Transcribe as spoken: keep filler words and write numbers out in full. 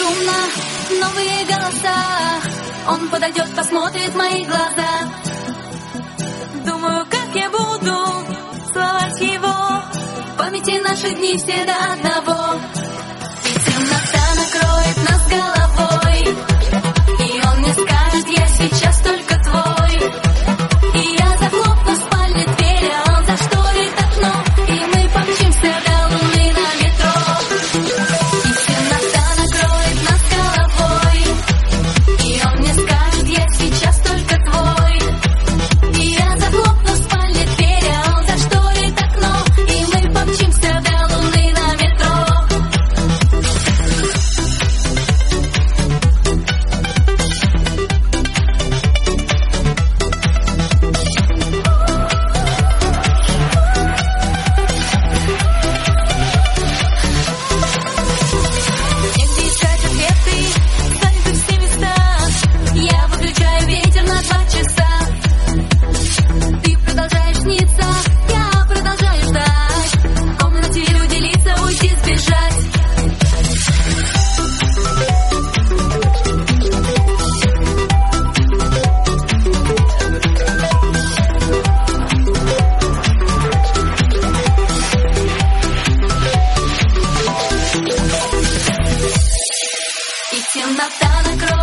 шумно, новые голоса. Он подойдет, посмотрит в мои глаза. Думаю, как я буду целовать его. В памяти наши дни все до одного. И темнота накроет нас головой, и он мне скажет: я сейчас только твой. И я захлопну в спальне дверь, а он зашторит окно, и мы помчимся до луны на метро. И темнота накроет нас головой, и он мне скажет: я сейчас только твой. И я захлопну в спальне дверь, а он зашторит окно, и мы помчимся до луны на метро. Негде искать ответы, заняты все места. Я выключаю ветер на два часа. Ты продолжаешь сниться, я продолжаю ждать. В комнате люди лица, уйти, сбежать. И темнота накроет